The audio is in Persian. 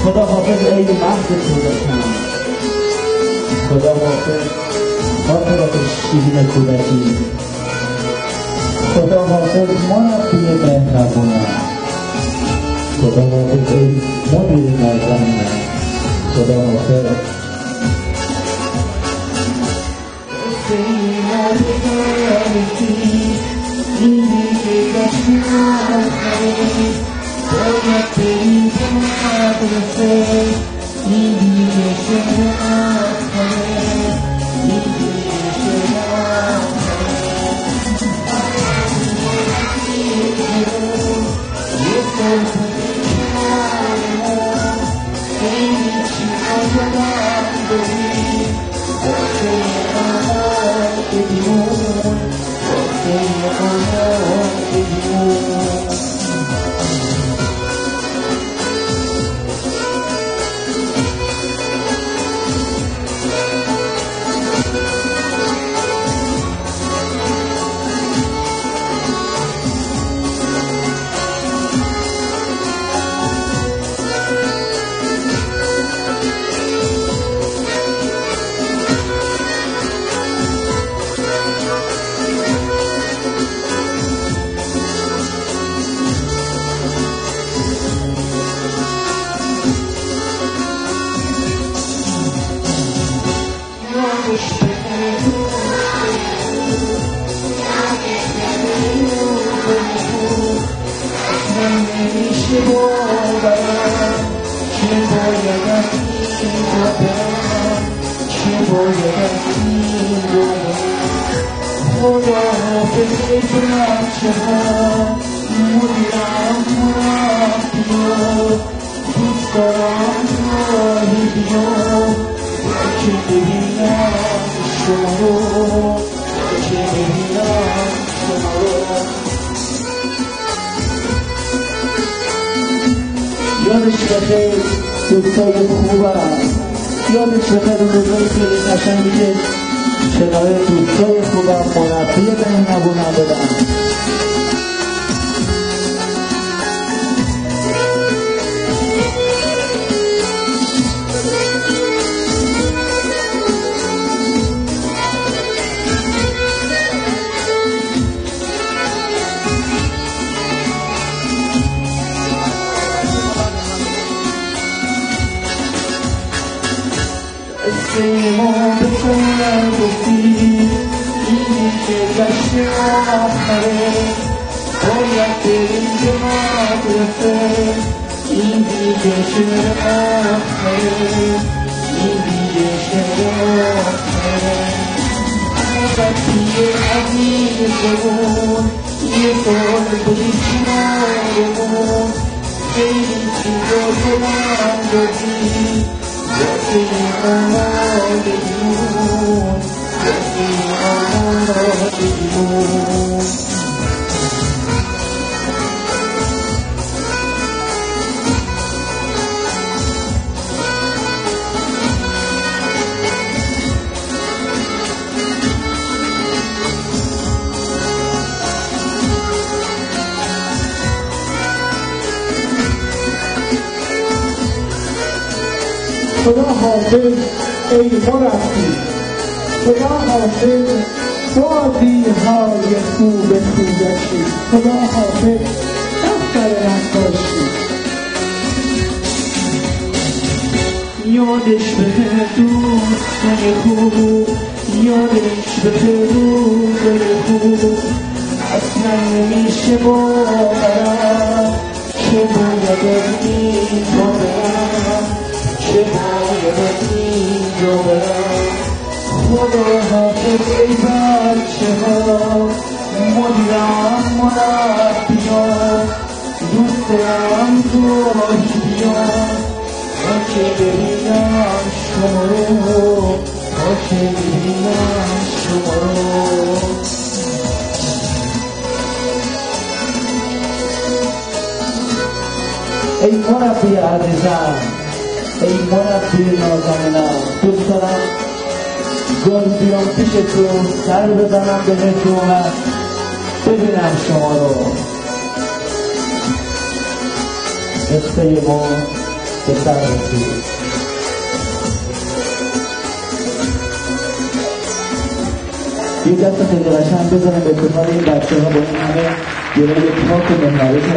خدا حافظ ای مهد کودکان، خدا حافظ خاطرات شیرین کودکی، خدا حافظ مربی مهربونم، خدا حافظ ای مدیر نازنینم، خدا حافظ. یادش بخیر دوستای خوبم، یادش بخیر روزایی که قشنگی که کنار دوستای خوبم مربی مهربونم بدم. ما به تو نگفتی اینی که گشت آخره باید بریم به مدرسه این دیگه شعر آخره این دیگه شعر آخره وقتی عزیزمون یه سال بودی کنارمون خیلی چیزا تو من دادی خدا حافظ ای مربی، خدا حافظ بازی‌های خوب کودکی، خدا حافظ دفتر نقاشی. یادش بخیر دوستای خوب، یادش بخیر روزای خوب، اصلا نمیشه باورم که باید از اینجا برم، که باید از اینجا برم. خدا حافظ ای بچه ها، مدیرم مربیان، دوست دارم گاهی بیان تا که ببینم شما رو، تا که ببینم شما رو. ای مربی عزیزم، ای مربی نازنینم، دوست دارم گاهی بیام پیش تو، سر بزنم بهتون و ببینم شما رو. قصه ما به سر رسید. یه دست خیلی قشنگ بزنیم به افتخار این بچه‌ها با این همه گروه تاک و مهنوش